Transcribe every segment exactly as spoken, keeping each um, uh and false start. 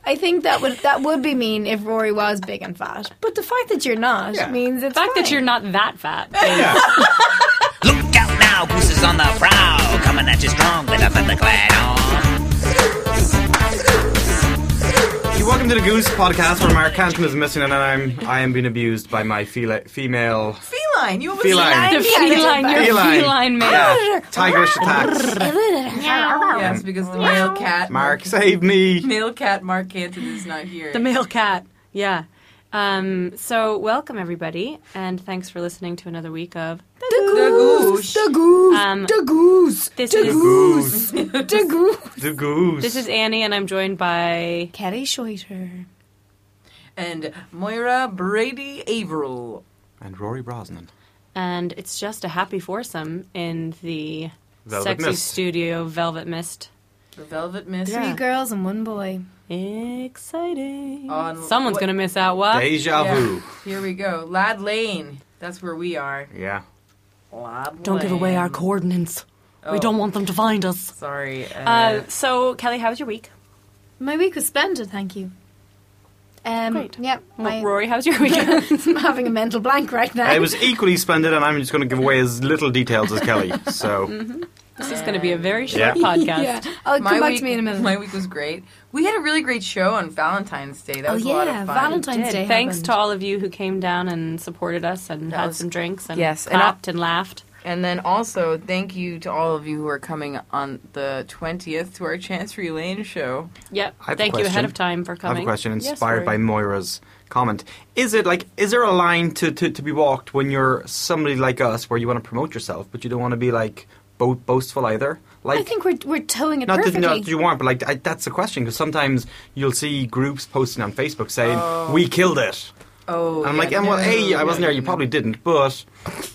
I think that would that would be mean if Rory was big and fat. But the fact that you're not Yeah. means it's The fact fine. that you're not that fat. Yeah. Look out now, Goose is on the prowl, coming at you strong with a featherclad on. You welcome to the Goose podcast, where Mark Canton is missing and I'm I am being abused by my fela- female Feline. You almost feline. The feline, you're Feline. feline male. Yeah, tigerish attacks. Yes, because the male cat. Mark, save me. Male cat Mark Canton is not here. The male cat. Yeah. Um, so, welcome everybody, and thanks for listening to another week of The Goose. The goose. Um, the goose. this the is- goose. the goose. The Goose. This is Annie, and I'm joined by Kelly Schweiter. And Moira Brady Averill. And Rory Brosnan. and it's just a happy foursome in the Velvet sexy Mist. studio Velvet Mist. The Velvet Mist. Yeah. Three girls and one boy. Exciting. On Someone's what- going to miss out, what? Deja Yeah. vu. Here we go. Lad Lane. That's where we are. Yeah. Lad Don't give Lane. away our coordinates. Oh, We don't want them to find us. Sorry. Uh, Uh, so, Kelly, how was your week? My week was splendid, thank you. Um, Great. Yeah. Well, I, Rory, how's your week? I'm having a mental blank right now. It was equally splendid, and I'm just going to give away as little details as Kelly. So, This is going to be a very short Yeah. podcast. Yeah. I'll my come back week, to me in a minute. My week was great. We had a really great show on Valentine's Day. That Oh, was a lot yeah, of fun. Valentine's Day Thanks happened. to all of you who came down and supported us and That had was- some drinks and Yes, and clapped and, laughed. And then also, thank you to all of you who are coming on the twentieth to our Chancery Lane show. Yep. I have a Thank you ahead question. of time for I have coming. a question Yes, inspired Rory. by Moira's comment. Is it like, is there a line to, to, to be walked when you're somebody like us where you want to promote yourself, but you don't want to be like bo- boastful either? Like, I think we're we're towing it Not that, perfectly. not that you want, but like I, that's the question, because sometimes you'll see groups posting on Facebook saying, "We killed it," Oh, and I'm yeah, like, "And well, no, hey, I yeah, wasn't there. You no. probably didn't, but."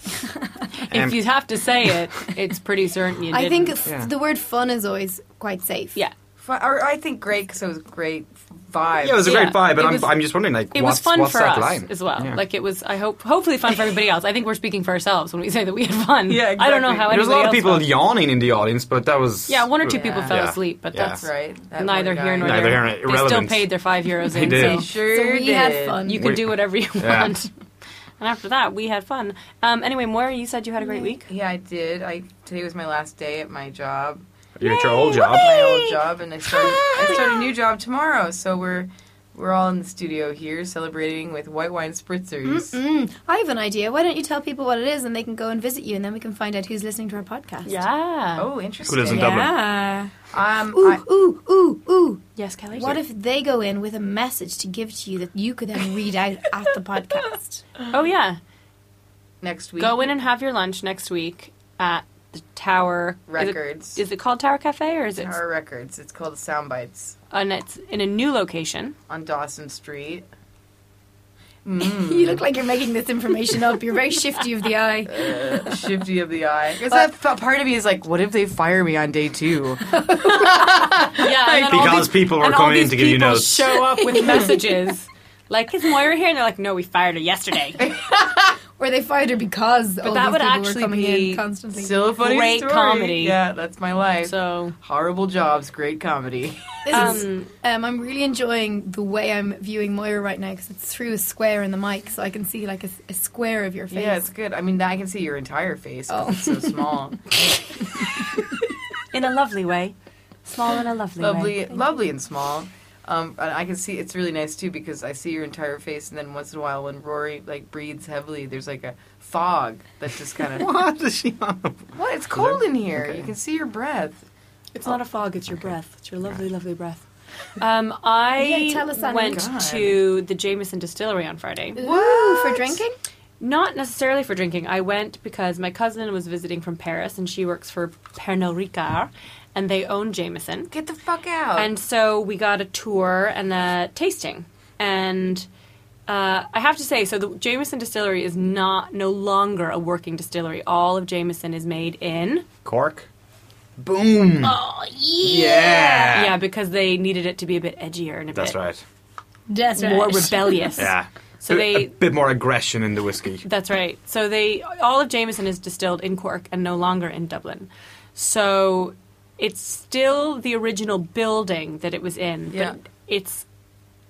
If Um, you have to say it, it's pretty certain you I didn't. think f- Yeah. the word fun is always quite safe. Yeah. Fu- or I think great because it was a great vibe. Yeah, it was a Yeah, great vibe, but it I'm, was- I'm just wondering, like, It what's, was fun what's for that us line? as well. Yeah. Like it was, I hope, hopefully fun for everybody else. I think we're speaking for ourselves when we say that we had fun. Yeah, I don't know exactly. how There was a anybody lot of else people felt. yawning in the audience, but that was Yeah, one or two Yeah. people fell Yeah. asleep, but Yeah. that's That's right. That neither one here guy. nor Neither there. here nor- They still irrelevant. paid their five euros They in, did. They so sure So we had did. fun. you can We- do whatever you Yeah. want. And after that, we had fun. Um, anyway, Moira, you said you had a great week. Yeah, I did. I today was my last day at my job, You're at your old job. my old job, and I started. I start a new job tomorrow. So we're we're all in the studio here celebrating with white wine spritzers. Mm, I have an idea. Why don't you tell people what it is and they can go and visit you and then we can find out who's listening to our podcast. Yeah. Oh, interesting. Who lives in Dublin? Yeah. Um, Ooh, I, ooh, ooh, ooh. Yes, Kelly. What if they go in with a message to give to you that you could then read out at the podcast? Oh yeah. next week. Go in and have your lunch next week at the Tower is it- Records. Is it, called Tower Cafe or is it? Tower Records. It's called Sound Bites And it's in a new location. on Dawson Street. Mm. You look like you're making this information up. You're very shifty of the eye. Uh, shifty of the eye. Because that f- part of me is like, what if they fire me on day two? Yeah, and then all Because these- people were and all coming in these to give you people notes. show up with messages. Like, is Moira here? And they're like, no, we fired her yesterday. Or they fired her because all that these would people actually were coming be in constantly. Still a funny Great story. comedy. Yeah, that's my life. So, Horrible jobs, great comedy. This is- um, um, I'm really enjoying the way I'm viewing Moira right now because it's through a square in the mic, so I can see like a, a square of your face. Yeah, it's good. I mean, I can see your entire face 'cause Oh. it's so small. in a lovely way. Small in a lovely, lovely, way. lovely and small. Um, and I can see it's really nice too because I see your entire face, and then once in a while when Rory like breathes heavily, there's like a fog that just kind of. What is she on? What? It's cold in here. Okay. You can see your breath. It's not a fog, it's your breath. It's your lovely, lovely breath. Um, I Yeah, tell us, Annie. went God. to the Jameson Distillery on Friday. Ooh, for drinking? Not necessarily for drinking. I went because my cousin was visiting from Paris and she works for Pernod Ricard and they own Jameson. Get the fuck out. And so we got a tour and a tasting. And uh, I have to say, so the Jameson Distillery is not no longer a working distillery. All of Jameson is made in... Cork? Boom! Oh, yeah! Yeah, because they needed it to be a bit edgier and a That's bit right. That's more rebellious. Yeah. So a, they... a bit more aggression in the whiskey. That's right. So they all of Jameson is distilled in Cork and no longer in Dublin. So it's still the original building that it was in, Yeah. but it's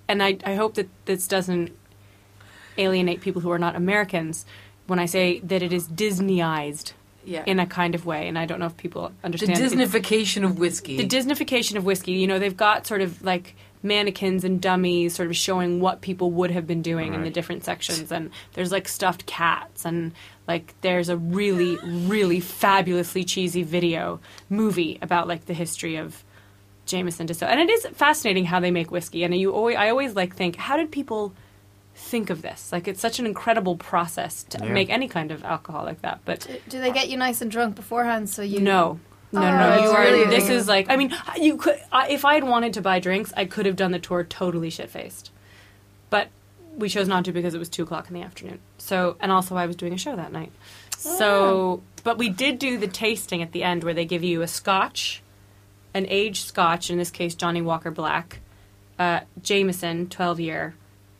and I, I hope that this doesn't alienate people who are not Americans when I say that it is Disneyized Yeah. in a kind of way, and I don't know if people The understand. Disneyfication of whiskey. The Disneyfication of whiskey. You know, they've got sort of like mannequins and dummies sort of showing what people would have been doing in the Right. different sections, and there's like stuffed cats, and like there's a really, really fabulously cheesy video movie about like the history of Jameson Distillery. And it is fascinating how they make whiskey, and you always, I always like think, how did people think of this? Like, it's such an incredible process to Yeah. make any kind of alcohol like that, but Do, do they get you nice and drunk beforehand so you... no. No, Oh, no, you it's are. really- This is like. I mean, you could. I if I had wanted to buy drinks, I could have done the tour totally shit faced, but we chose not to because it was two o'clock in the afternoon. So, and also I was doing a show that night. So, but we did do the tasting at the end where they give you a Scotch, an aged Scotch, in this case Johnny Walker Black, uh, Jameson twelve year,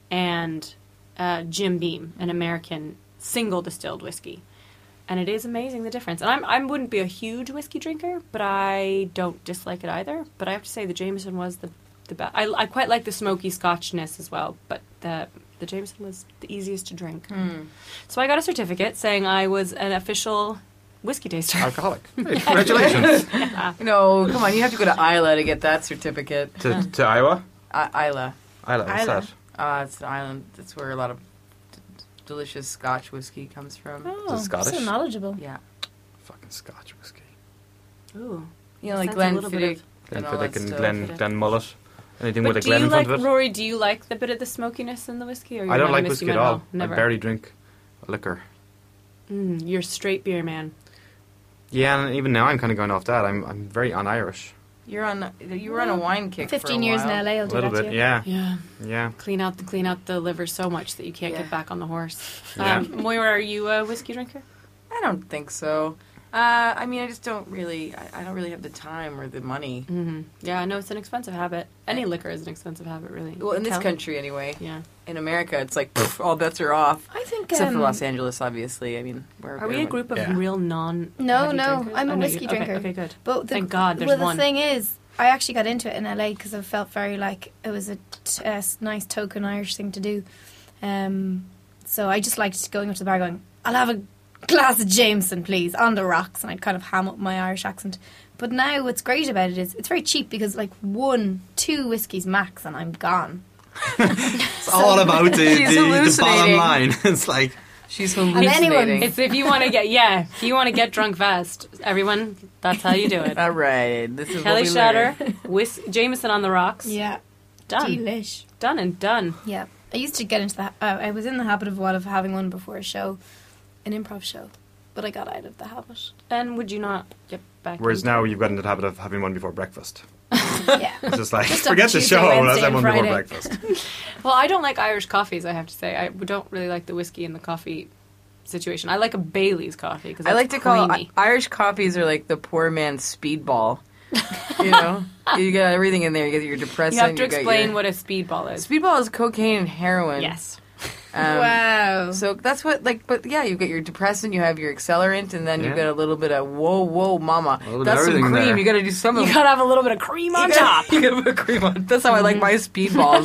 and uh, Jim Beam, an American single distilled whiskey. And it is amazing the difference. And I'm, I wouldn't be a huge whiskey drinker, but I don't dislike it either. But I have to say the Jameson was the the best. I, I quite like the smoky Scotchness as well, but the the Jameson was the easiest to drink. Hmm. So I got a certificate saying I was an official whiskey taster. Alcoholic. Hey, congratulations. No, come on. You have to go to Isla to get that certificate. to, to Iowa? I- Isla. Isla, what's Isla. that? Uh, it's an island. That's where a lot of d- delicious Scotch whiskey comes from. Oh, Is it Scottish? so knowledgeable. Yeah. Fucking Scotch whiskey. Ooh. You know, like Sounds a Glenfiddich little bit of- and all Glenfiddich that and stuff. Glen, Glen Mullet. Anything But with a do Glen you in front like, of it? Rory, do you like the bit of the smokiness in the whiskey? Or you're I don't not a like whiskey whiskey at man all. Never. I barely drink liquor. Mm, you're a straight beer man. Yeah, and even now I'm kind of going off that. I'm I'm very un-Irish. You're on. You were on a wine kick. Fifteen for a years while. in L A will A do little that bit, to you. yeah, Yeah. yeah. Clean out the clean out the liver so much that you can't Yeah. get back on the horse. Yeah. Um, Moira, are you a whiskey drinker? I don't think so. Uh, I mean, I just don't really. I, I don't really have the time or the money. Mm-hmm. Yeah, I know it's an expensive habit. Any liquor is an expensive habit, really. Well, in this Kelly? country anyway. Yeah. In America, it's like pff, all bets are off. I think... Except for um, Los Angeles, obviously. I mean, we're Are we a group of Yeah. real non? No, heavy no, drinkers? I'm a Oh, no, whiskey you- okay, drinker. Okay, good. But the, Thank God there's well, the one. thing is, I actually got into it in L A because I felt very like it was a, t- a s- nice token Irish thing to do. Um, so I just liked going up to the bar going, I'll have a glass of Jameson, please, on the rocks. And I'd kind of ham up my Irish accent. But now what's great about it is it's very cheap because like one, two whiskies max and I'm gone. It's all about the, She's the, the bottom hallucinating. line. It's like, She's anyone- hallucinating. It's if you want to get yeah, if you want to get drunk fast, everyone. That's how you do it. all right. This is Kelly what we Shatter, learned. whis- Jameson on the rocks. Yeah. Done. Delish. Done and done. Yeah. I used to get into the... Uh, I was in the habit of what of having one before a show, an improv show. But I got out of the habit. And would you not get back? whereas into- now you've got into the habit of having one before breakfast. Yeah. It's just like, Just on forget the Tuesday, show, let's Wednesday, have one and before Friday. breakfast. Well, I don't like Irish coffees. I have to say, I don't really like the whiskey and the coffee situation. I like a Bailey's coffee because I like to call creamy. I- Irish coffees are like the poor man's speedball. You know, you got everything in there. You get your depressant. You have to got explain your- what a speedball is. speedball is. Cocaine and heroin. Yes. Um, Wow. So that's what, like, but yeah, you get your depressant, you have your accelerant, and then you've Yeah. got a little bit of whoa, whoa, mama. A little bit That's of some everything cream. there. You got to do something. You gotta have a little bit of cream on You top. gotta- You gotta put cream on. That's how I like my speedballs.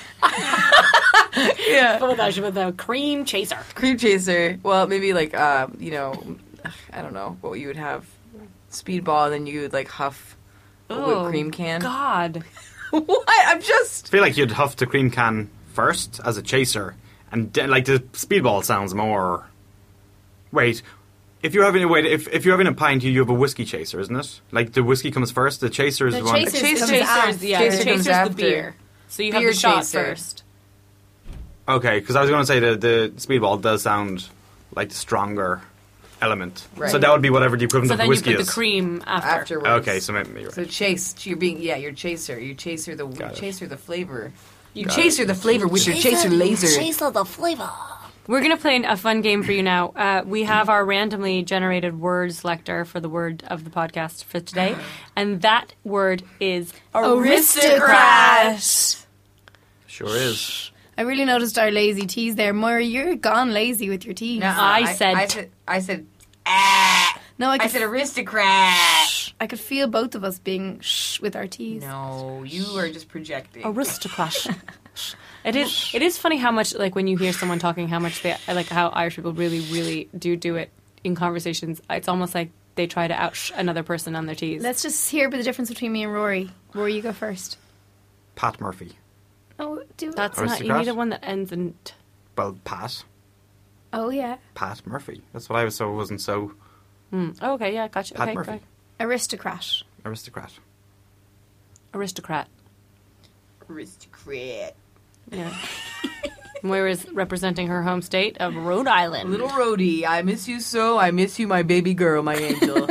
yeah, With a, with a cream chaser. cream chaser. Well, maybe like, uh, you know, I don't know what you would have. Speedball, and then you would like huff a whipped Oh, cream can. God. What? I'm just. I feel like you'd huff the cream can first as a chaser, and then, like the speedball sounds more. Wait, if you're having a wait, if if you're having a pint, you have a whiskey chaser, isn't it? Like the whiskey comes first, the chaser is The the one. chaser- Chaser- comes Chaser's, after. yeah, Chaser chaser's comes the after. beer. So you have Beer the shot chaser. first. Okay, because I was going to say the the speedball does sound like the stronger element. Right. So that would be whatever the equivalent So of the then you whiskey put is. the cream after. Afterwards. Okay, so maybe you're So right. chase, you're being yeah, you're chaser, you chaser the Got it. chaser the flavor. You Got chaser the flavor with your chaser laser. We're going to play a fun game for you now. Uh, we have our randomly generated word selector for the word of the podcast for today. And that word is Aristocrat. Sure is. I really noticed our lazy teas there. Moira, you're gone lazy with your teas. Nuh-uh. I said- I said I said ah. No, I I could, said aristocrat. I could feel both of us being shh with our teas. No, you are just projecting. aristocrat. It is. It is funny how much, like, when you hear someone talking, how much they like how Irish people really, really do do it in conversations. It's almost like they try to out another person on their T's. Let's just hear the difference between me and Rory. Rory, you go first. Pat Murphy. Oh, do That's not. You Aristocrat? need a one that ends in. T. Well, Pat. Oh yeah, Pat Murphy. That's what I was. So it wasn't so Mm. Oh, okay, yeah, gotcha. Pat okay, Murphy. right. aristocrat. aristocrat. Aristocrat. Aristocrat. Yeah. Moira's representing her home state of Rhode Island. Little Rhodey, I miss you so. I miss you, my baby girl, my angel.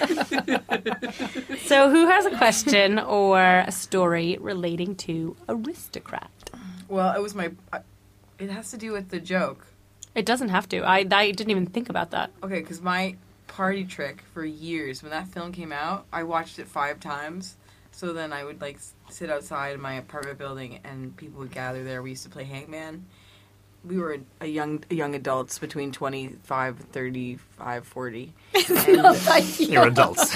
So, who has a question or a story relating to Aristocrat? Well, it was my. I- It has to do with the joke. It doesn't have to. I, I didn't even think about that. Okay, because my party trick for years, when that film came out, I watched it five times. So then I would like s- sit outside in my apartment building, and people would gather there. We used to play hangman. We were a young young adults between twenty-five, thirty-five, forty. And, You're adults.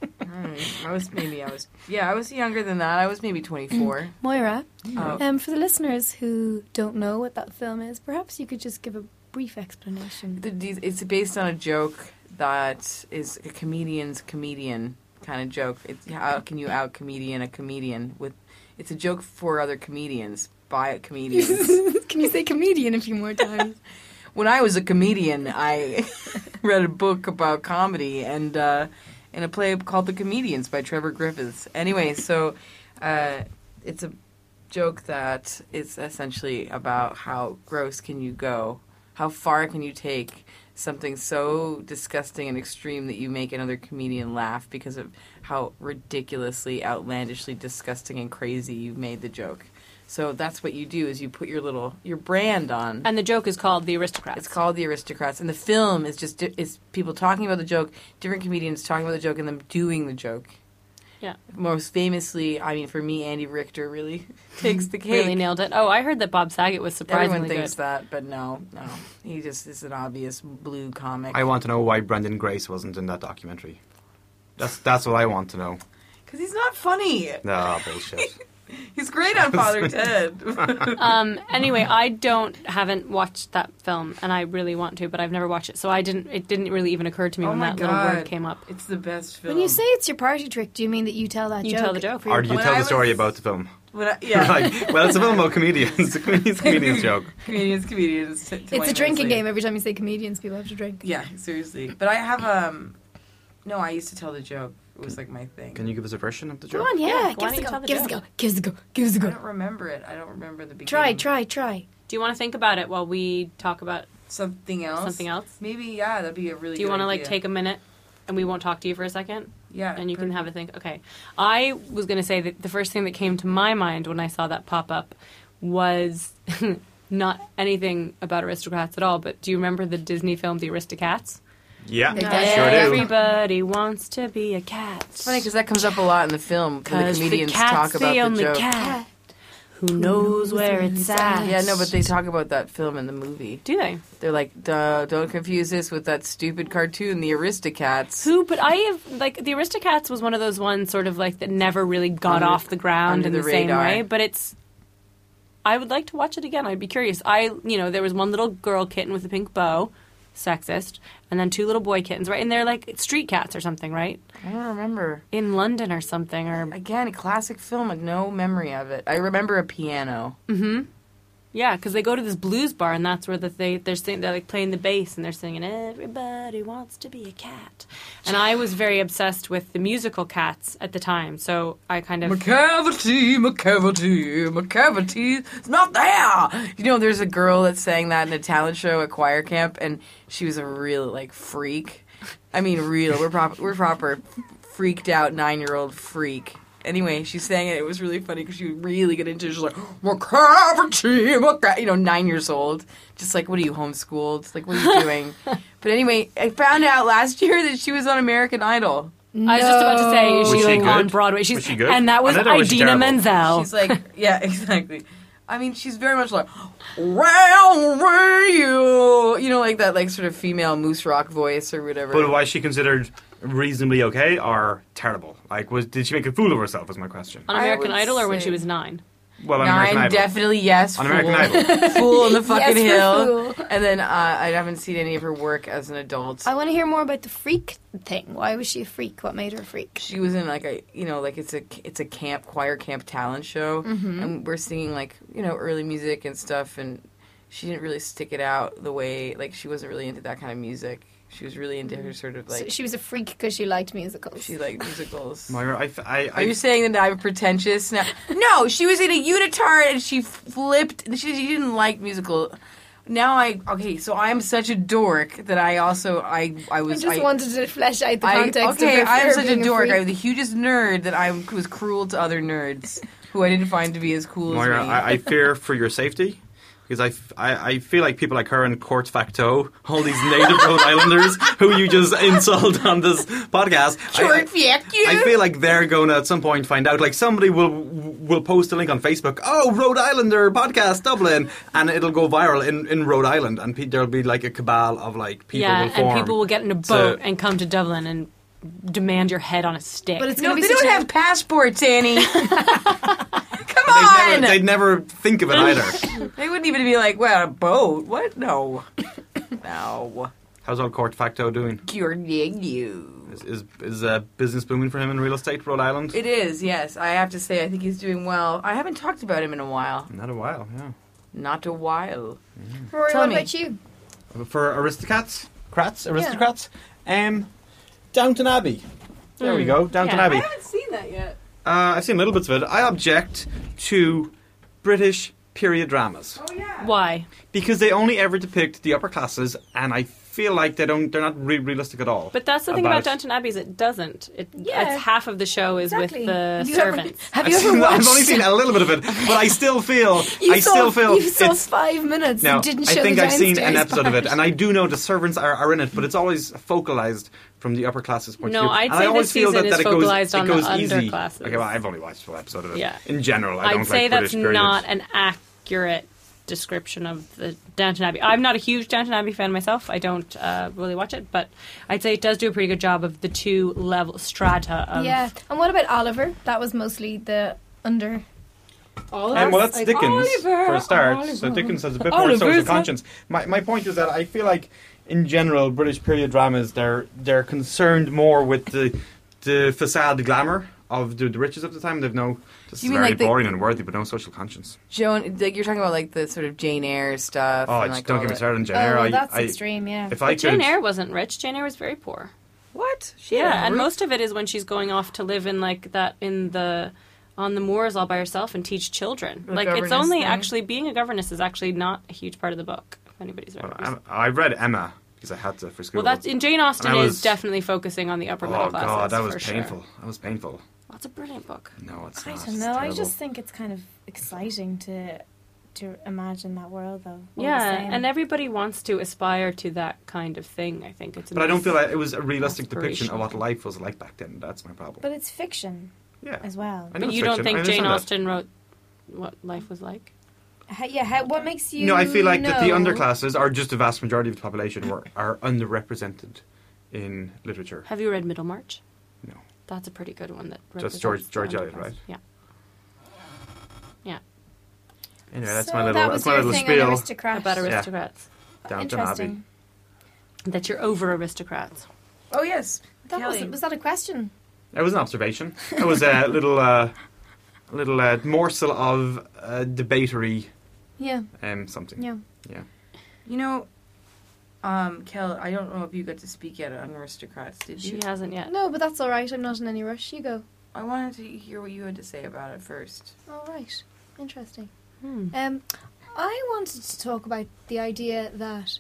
I was maybe I was yeah I was younger than that. I was maybe twenty-four. Moira, Oh. um, for the listeners who don't know what that film is, perhaps you could just give a brief explanation. The- these- It's based on a joke that is a comedian's comedian kind of joke. It's how can you out comedian a comedian with? It's a joke for other comedians by comedians. Can you say comedian a few more times? When I was a comedian, I read a book about comedy and uh, in a play called The Comedians by Trevor Griffiths. Anyway, so uh, it's a joke that is essentially about how gross can you go, how far can you take something so disgusting and extreme that you make another comedian laugh because of how ridiculously, outlandishly disgusting and crazy you made the joke. So that's what you do is you put your little your brand on. And the joke is called The Aristocrats. It's called The Aristocrats, and the film is just is people talking about the joke, different comedians talking about the joke, and them doing the joke. Yeah. Most famously, I mean, for me, Andy Richter really takes the cake. Really nailed it. Oh, I heard that Bob Saget was surprisingly Everyone thinks good. that, but no, no, he just is an obvious blue comic. I want to know why Brendan Grace wasn't in that documentary. That's that's what I want to know. Because he's not funny. No, bullshit. He's great on Father Ted. Um, anyway, I don't haven't watched that film, and I really want to, but I've never watched it, so I didn't. It didn't really even occur to me Oh when my that little God. word came up. It's the best film. When you say it's your party trick, do you mean that you tell that You joke? tell the joke. for your Or do you When tell I the story was- about the film? When I, yeah, Like, well, it's a film about comedians. It's a comedian's, comedian's joke. comedians, comedians. to- to It's Wayne a drinking Mosley. game. Every time you say comedians, people have to drink. Yeah, seriously. But I have um, no, I used to tell the joke. It was like my thing. Can you give us a version of the Come joke? on, yeah. Yeah, give why us a don't you go. tell the Give us a go. joke? Give us a go. Give us a I go. don't remember it. I don't remember the beginning. Try, try, try. Do you want to think about it while we talk about Something else. something else? Maybe, yeah, that'd be a really Do you good want to like idea. take a minute, and we won't talk to you for a second, Yeah. and you can perfect. have a think? Okay, I was going to say that the first thing that came to my mind when I saw that pop up was not anything about aristocrats at all. But do you remember the Disney film The Aristocats? Yeah, Yeah. sure do. Everybody wants to be a cat. It's funny because that comes up a lot in the film. Where the 'Cause comedians the cat's talk about the the, only joke. cat who knows where it's at. Yeah, no, but they talk about that film in the movie. Do they? They're like, Duh, don't confuse this with that stupid cartoon, The Aristocats. Who? But I have like the Aristocats was one of those ones sort of like that never really got Under- off the ground under in the the, same radar. way. But it's. I would like to watch it again. I'd be curious. I, you know, there was one little girl kitten with a pink bow, sexist, and then two little boy kittens, right? And they're like street cats or something, right? I don't remember. In London or something, or Again, a classic film with no memory of it. I remember a piano. yeah, because they go to this blues bar, and that's where the, they they're sing, they're like playing the bass, and they're singing "Everybody Wants to Be a Cat." And I was very obsessed with the musical Cats at the time, so I kind of McCavity, McCavity, McCavity, it's not there. You know, there's a girl that sang that in a talent show at choir camp, and she was a real like freak. I mean, real. We're proper. We're proper freaked out nine year old freak. Anyway, she sang it. It was really funny because she would really get into it. She was like, McCavity, McCavity, you know, nine years old. Just like, what are you, homeschooled? Like, what are you doing? But anyway, I found out last year that she was on American Idol. I was just about to say, is Was she, she like good? on Broadway? She's, Was she good? And that was I thought was she Idina terrible. Menzel. She's like, yeah, exactly. I mean, she's very much like, well, were you? You know, like that, like sort of female moose rock voice or whatever. But was she considered reasonably okay or terrible? Like, was did she make a fool of herself? Was my question. on I American would Idol, or when say- she was nine? Well, on American Nine, Idol. definitely yes. On Fool. American Idol. Fool on the fucking Yes, hill. for Fool. And then uh, I haven't seen any of her work as an adult. I want to hear more about the freak thing. Why was she a freak? What made her a freak? She was in like a you know like it's a it's a camp choir camp talent show, Mm-hmm. and we're singing like you know early music and stuff, and she didn't really stick it out the way like she wasn't really into that kind of music. She was really into her sort of So like she was a freak because she liked musicals. she liked musicals. Moira, I, I, Are I, you saying that I'm pretentious now? No, she was in a unitard and she flipped. She, she didn't like musical. Now I okay, so I'm such a dork that I also I I I was just I, wanted to flesh out the I- context okay, of her, I'm her such a being dork. freak. I'm the hugest nerd that I was cruel to other nerds who I didn't find to be as cool Moira, as me. I, I fear for your safety. Because I, f- I, I feel like people like her and Court Facto, all these native Rhode Islanders who you just insult on this podcast. I, Short fuck you. I feel like they're going to at some point find out. Like somebody will will post a link on Facebook. Oh, Rhode Islander podcast Dublin, and it'll go viral in, in Rhode Island, and pe- there'll be like a cabal of like people. yeah, will form and people will get in a boat to- and come to Dublin and demand your head on a stick. But it's no, going they to be such don't a, have passports, Annie. Come They'd on. never, they'd never think of it either. They wouldn't even be like, well, a boat? What? No. No. How's old Court Facto doing? You're you. Is is, is uh, business booming for him in real estate, Rhode Island? It is, yes. I have to say, I think he's doing well. I haven't talked about him in a while. Not a while, yeah. Not a while. Rory, Tell what me. about you? For aristocrats, crats, aristocrats, um, Downton Abbey. There we go, Downton Yeah. Abbey. haven't seen that yet. Uh, I've seen little bits of it. I object to British period dramas Oh, yeah. Why? because they only ever depict the upper classes, and I feel like they don't. They're not re- realistic at all. But that's the thing about Downton Abbey is it doesn't. It, Yeah. it's half of the show is Exactly. with the Have you ever- servants. Have you I've, ever seen- watched? I've only seen a little bit of it, but I still feel. You I saw, still feel you saw it's. five minutes No, and didn't I show think the I've seen an downstairs episode of it, part. and I do know the servants are, are in it, but it's always focalized from the upper classes' point No, of view. I'd and say I always this feel that, season that is it goes, focalized it on the goes easy. underclasses. Okay, well, I've only watched one episode of it. Yeah. In general, I I'd don't say like that's British period. not an accurate description of the Downton Abbey. I'm not a huge Downton Abbey fan myself. I don't uh, really watch it, but I'd say it does do a pretty good job of the two level strata of. Yeah, and what about Oliver? That was mostly the under. Oliver. Um, well, that's Like, Dickens Oliver, for a start. So Oliver. Dickens has a bit more Oliver's social a- conscience. My my point is that I feel like, in general, British period dramas they're they're concerned more with the the facade glamour of the, the riches of the time. They've no. This You is mean very like the- boring and worthy, but no social conscience. Joan, like you're talking about like the sort of Jane Eyre stuff. Oh, and, just like, don't all get me that- started on Jane Oh, Eyre. well, I- that's I- extreme. Yeah. If I But Jane could, Eyre wasn't rich. Jane Eyre was very poor. What? She Yeah, had a and roof- most of it is when she's going off to live in like that in the on the moors all by herself and teach children. The like it's governess only thing. actually being a governess is actually not a huge part of the book. If anybody's read it. Well, I I read Emma because I had to for school. Well, that's in Jane Austen And I is was- definitely focusing on the upper middle Oh classes. god, that was for sure. painful. That was painful. That's a brilliant book. No, it's I not. don't It's know. I terrible. just think it's kind of exciting to to imagine that world, though. all the Yeah, same. and everybody wants to aspire to that kind of thing. I think it's. a But I don't nice- feel like it was a realistic depiction of aspirational. what life was like back then. That's my problem. but it's fiction yeah. as well. I know But it's you don't fiction. I think Jane understand that. Austen wrote what life was like? How, yeah. How, what makes you? No, I feel like that the know- underclasses, or just the vast majority of the population, were are underrepresented in literature. Have you read Middlemarch? No. That's a pretty good one. That That's George- represents the George Eliot, underclass. right? Yeah. Yeah. Anyway, that's so my little that that's was my your little thing spiel. on aristocrats. About aristocrats. Downton Abbey. Interesting. That you're over aristocrats. Oh yes, That Kelly. was was that a question? That was an observation. That was a little uh, little uh, morsel of uh, debatory Yeah. um, something. Yeah. Yeah. You know, um, Kel, I don't know if you got to speak yet on Aristocrats, did you? She hasn't yet. No, but that's all right. I'm not in any rush. You go. I wanted to hear what you had to say about it first. All right. Interesting. Hmm. Um, I wanted to talk about the idea that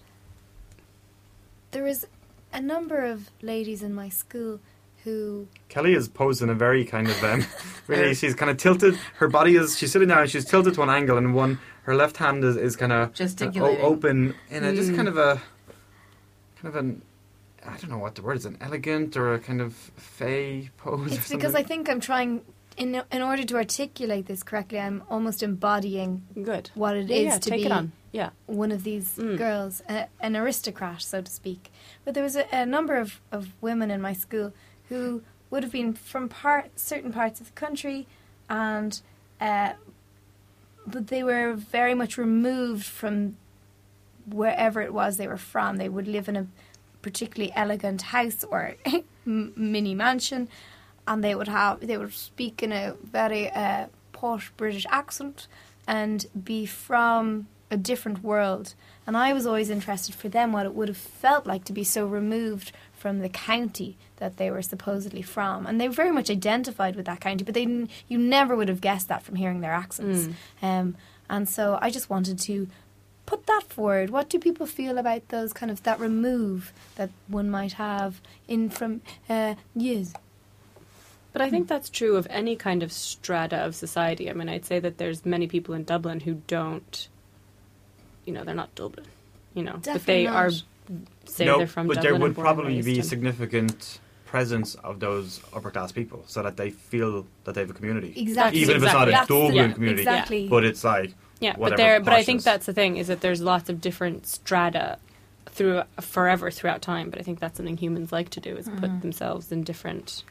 there is a number of ladies in my school who Kelly is posed in a very kind of um, really. She's kind of tilted. Her body is. She's sitting down. and She's tilted to one angle, and one. Her left hand is, is kind of Gesticulating. open in a just Mm. kind of a kind of an. I don't know what the word is. An elegant or a kind of fey pose. or it's because I something. think I'm trying in in order to articulate this correctly. I'm almost embodying Good. what it Yeah, is yeah, to take be it on. Yeah. one of these Mm. girls, a, an aristocrat, so to speak. But there was a, a number of, of women in my school who would have been from part certain parts of the country and uh, but they were very much removed from wherever it was they were from. They would live in a particularly elegant house or mini mansion, and they would have they would speak in a very uh, posh British accent and be from a different world. And I was always interested for them what it would have felt like to be so removed from the county that they were supposedly from. And they very much identified with that county, but they n- you never would have guessed that from hearing their accents. Mm. Um, and so I just wanted to put that forward. What do people feel about those kind of, that remove that one might have in from, uh, yes. But I think that's true of any kind of strata of society. I mean, I'd say that there's many people in Dublin who don't, you know, they're not Dublin, you know, Definitely but they not. are, say no, they're from but Dublin. there would and born and probably raised be in- significant presence of those upper class people, so that they feel that they have a community, Exactly. even if it's not a Exactly. Dublin That's- yeah, community. exactly. But it's like Yeah, but whatever there. But I posh think is. that's the thing, is that there's lots of different strata through forever throughout time. But I think that's something humans like to do, is put themselves in different.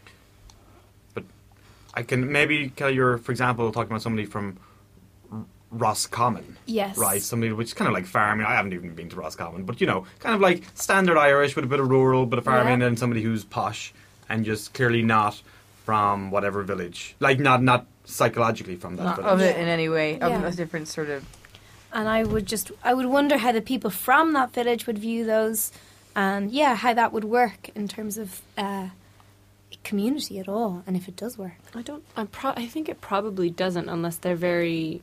I can maybe, Kelly, you're, for example, talking about somebody from R- Roscommon. Yes. Right, somebody which is kind of like farming. I haven't even been to Roscommon, but you know, kind of like standard Irish with a bit of rural, bit of farming, Yeah. and somebody who's posh and just clearly not from whatever village, like not not psychologically from that Not village. of it in any way. Of Yeah. a different sort of. And I would just, I would wonder how the people from that village would view those, and yeah, how that would work in terms of uh, community at all, and if it does work. I don't. I pro- I think it probably doesn't unless they're very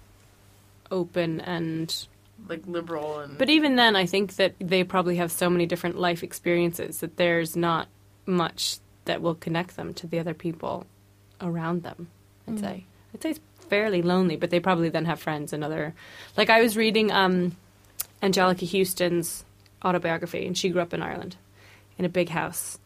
open and. Like liberal and. But even then, I think that they probably have so many different life experiences that there's not much that will connect them to the other people around them. I'd Mm. say. I'd say it's fairly lonely, but they probably then have friends and other. Like I was reading um, Angelica Houston's autobiography, and she grew up in Ireland, in a big house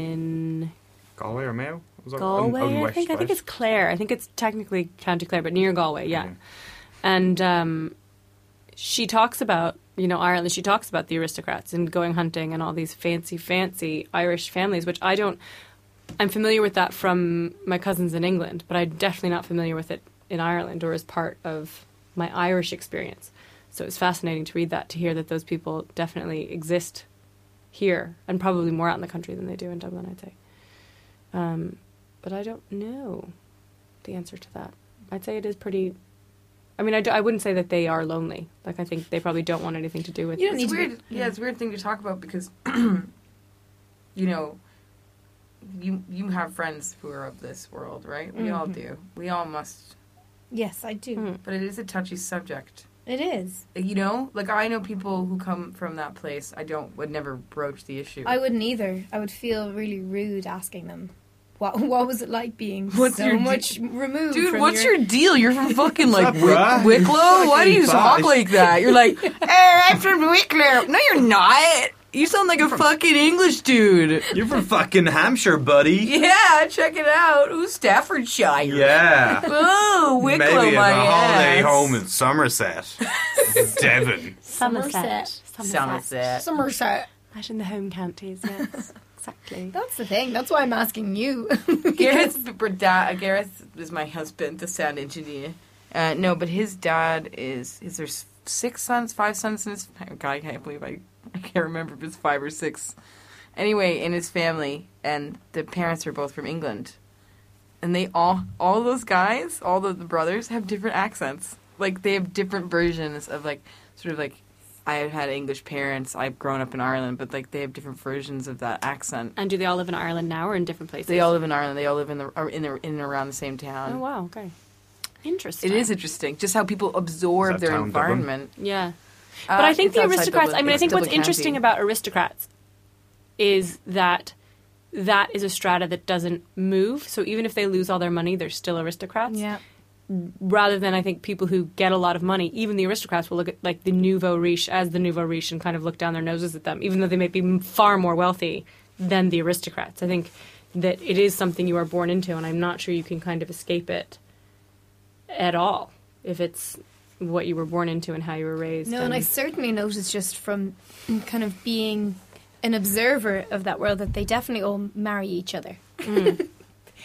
in Galway or Mayo? Was that Galway. out in I West, think. I think right? it's Clare. I think it's technically County Clare, but near Galway. Yeah. Mhm. And um, she talks about, you know, Ireland. She talks about the aristocrats and going hunting and all these fancy, fancy Irish families, which I don't. I'm familiar with that from my cousins in England, but I'm definitely not familiar with it in Ireland or as part of my Irish experience. So it's fascinating to read that, to hear that those people definitely exist here, and probably more out in the country than they do in Dublin, I'd say. Um, but I don't know the answer to that. I'd say it is pretty. I mean, I, do, I wouldn't say that they are lonely. Like, I think they probably don't want anything to do with You don't it. It's need to weird. be- Yeah, it's a weird thing to talk about because, you know, you you have friends who are of this world, right? We all Mhm. do. We all must. Yes, I do. Hmm. But it is a touchy subject. It is. You know, like I know people who come from that place. I don't would never broach the issue. I wouldn't either. I would feel really rude asking them. What What was it like being What's so your de- much removed? Dude, from what's your... your deal? You're from fucking like up, Wick- bruh? Wicklow? Why do you Fucking talk bosh. like that? You're like, hey, I'm from Wicklow. No, you're not. You sound like a fucking English dude. You're from fucking Hampshire, buddy. Yeah, check it out. Who's Staffordshire? Yeah. Oh, Wicklow, Maybe my a holiday ass. home in Somerset. Devon. Somerset. Somerset. Somerset. Right in the home counties, yes. Exactly. That's the thing. That's why I'm asking you. Gareth's dad. Gareth is my husband, the sound engineer. Uh, no, but his dad is. Is there six sons, five sons in his? God, I can't believe I. I can't remember if it's five or six. Anyway, in his family, and the parents are both from England, and they all, all those guys, all the, the brothers have different accents. Like they have different versions of like, sort of like. I've had English parents. I've grown up in Ireland, but like they have different versions of that accent. And do they all live in Ireland now or in different places? They all live in Ireland. They all live in the or in the, in and around the same town. Oh, wow, okay. Interesting. It is interesting, just how people absorb Is that their town Dublin? environment. Yeah. Uh, But I think it's the outside aristocrats, Dublin. I mean, I It's think what's Dublin interesting County. about aristocrats is that that is a strata that doesn't move. So even if they lose all their money, they're still aristocrats. yeah. Rather than, I think, people who get a lot of money, even the aristocrats will look at like the nouveau riche as the nouveau riche and kind of look down their noses at them, even though they may be m- far more wealthy than the aristocrats. I think that it is something you are born into, and I'm not sure you can kind of escape it at all if it's what you were born into and how you were raised. No, and I certainly noticed just from kind of being an observer of that world that they definitely all marry each other.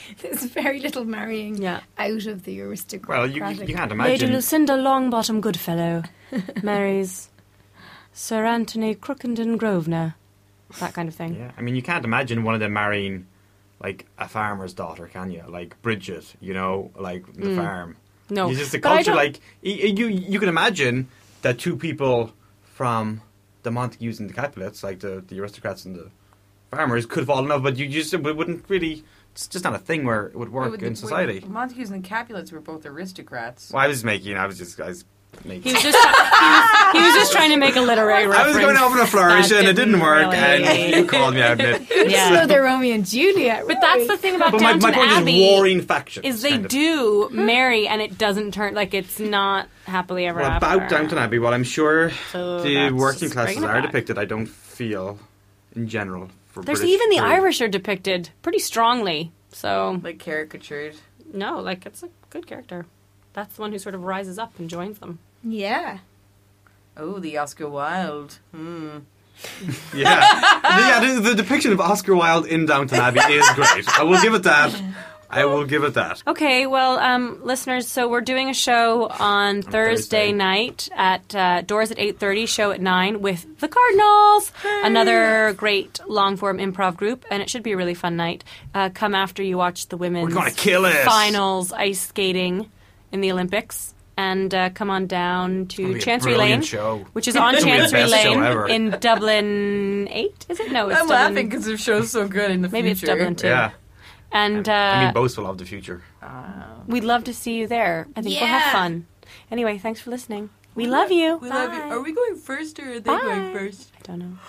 There's very little marrying Yeah. out of the aristocratic. Well, you, you can't Lady imagine. Lucinda Longbottom Goodfellow marries Sir Anthony Crookenden Grosvenor. That kind of thing. Yeah, I mean, you can't imagine one of them marrying like a farmer's daughter, can you? Like Bridget, you know, like the farm. No. It's just the But I culture. don't- Like y- you, you can imagine that two people from the Montagues and the Capulets, like the, the aristocrats and the farmers, could fall in love, but you just it wouldn't really. It's just not a thing where it would work Wait, in wait, society. Montagues and Capulets were both aristocrats. Well, I was making. I was just. I was making. He was just he was, he was just trying to make a literary I reference. was going off on a flourish that and it didn't work, really- and you called me out on it. Yeah. So they're Romeo and Juliet. But that's the thing about But my, Downton my point Abbey is warring factions. is they kind of. do marry and it doesn't turn like it's not happily ever Well, after. about Downton Abbey, well, I'm sure So the that's working just classes bringing it are back. depicted. I don't feel, in general, for There's British even the period. Irish are depicted pretty strongly. So Like caricatured. no, like it's a good character. That's the one who sort of rises up and joins them. Yeah. Oh, the Oscar Wilde. Hmm. Yeah, the, yeah. The, the depiction of Oscar Wilde in Downton Abbey is great. I will give it that. I will give it that. Okay, well, um, listeners, so we're doing a show on Thursday, Thursday. night at uh, doors at eight thirty, show at nine with the Cardinals, another great long-form improv group, and it should be a really fun night. Uh, come after you watch the women's We're gonna kill it. finals ice skating in the Olympics. And uh, come on down It'll to be a Chancery brilliant Lane, show. which is on It'll be the Chancery best show Lane ever. in Dublin eight, is it? No, it's I'm Dublin. laughing because the show's so good in the Maybe it's future. Dublin too. Yeah, And uh, I mean, boastful of the future. we'd love to see you there. I think we'll have Yeah. fun. Anyway, thanks for listening. We love you. We love you. Bye. Are we going first or are they Bye. going first? I don't know.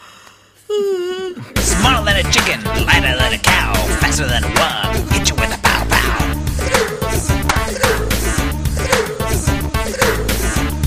Smaller than a chicken, lighter than a cow, faster than a one, hit you with a pow pow.